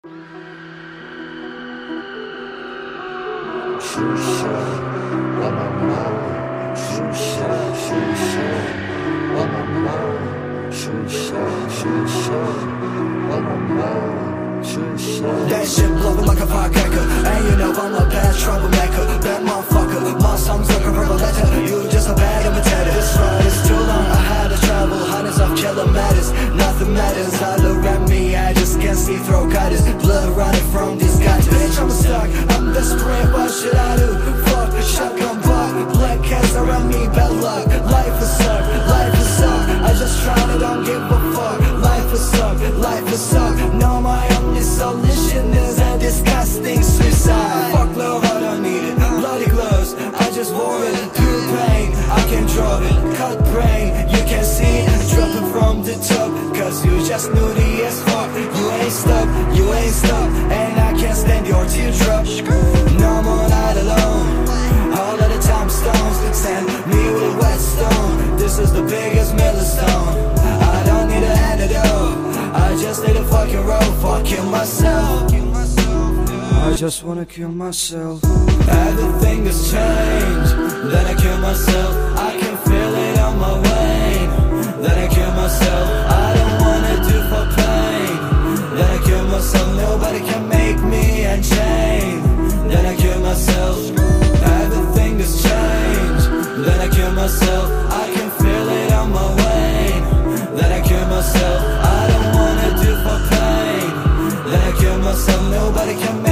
That shit blowing like a firecracker, and you know I'm a bad troublemaker. Bad motherfucker, my songs looking for a letter. You just a bad imitator. This ride is too long, I had to travel. Hundreds of kilometers, nothing matters. I look at me, I just can't see throat cutters. Blood running from these guys. Bitch, I'm stuck, I'm desperate, what should I do? Fuck, shotgun buck, black cats around me, bad luck. Life is suck, life is suck. I just try to don't give a fuck. Life is suck, life is suck. No, my only solution is a disgusting suicide. Fuck love, I don't need it. Bloody gloves, I just wore it. Pure pain, I can draw it. Cut brain, you can see it. Dropping from the top, cause you just nutty as fuck. You ain't stuck, you ain't stuck, and I can't stand your teardrop. No more night alone. All of the time stones send me with a wet stone. This is the biggest millstone. I don't need an antidote, I just need a fucking rope. Fuck kill myself, I just wanna kill myself. Everything has changed, then I kill myself. I can feel it on my way, then I kill myself. I don't wanna do for pain, then I kill myself. Nobody can make me unchained, then I kill myself. Everything has changed, then I kill myself. I can feel it on my way, then I kill myself. I don't wanna do for pain, then I kill myself. Nobody can make